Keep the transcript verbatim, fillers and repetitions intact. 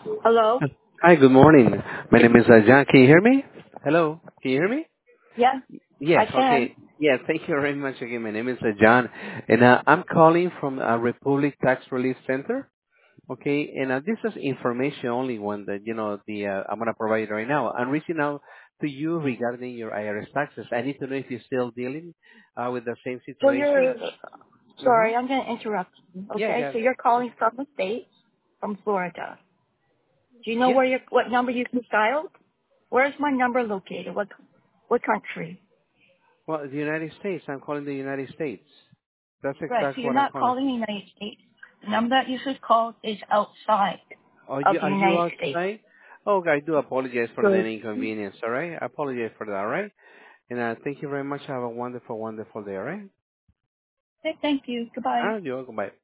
Hello? Hi, good morning. My name is uh, John. Can you hear me? Hello. Can you hear me? Yeah, I Yes. can. Okay. Yeah. Thank you very much again. My name is uh, John, and uh, I'm calling from uh, Republic Tax Relief Center. Okay, and uh, this is information only one that you know the uh, I'm gonna provide right now. I'm reaching out to you regarding your I R S taxes. I need to know if you're still dealing uh, with the same So you're, situation. Uh-huh. sorry, I'm going to interrupt you. Yeah. Okay, Yeah. so you're calling from the state, from Florida. Do you know Yes. where your, what number you can dial? Where's my number located? What, what country? Well, the United States. I'm calling the United States. That's Right, so exactly you're what I'm not calling. calling the United States. The number that you should call is outside Are of you the are you United States. outside? Oh, I do apologize for the Good. inconvenience. All right, I apologize for that. All right, and uh, thank you very much. Have a wonderful, wonderful day. All right. Okay, thank you. Goodbye. Ah, you're welcome. Bye.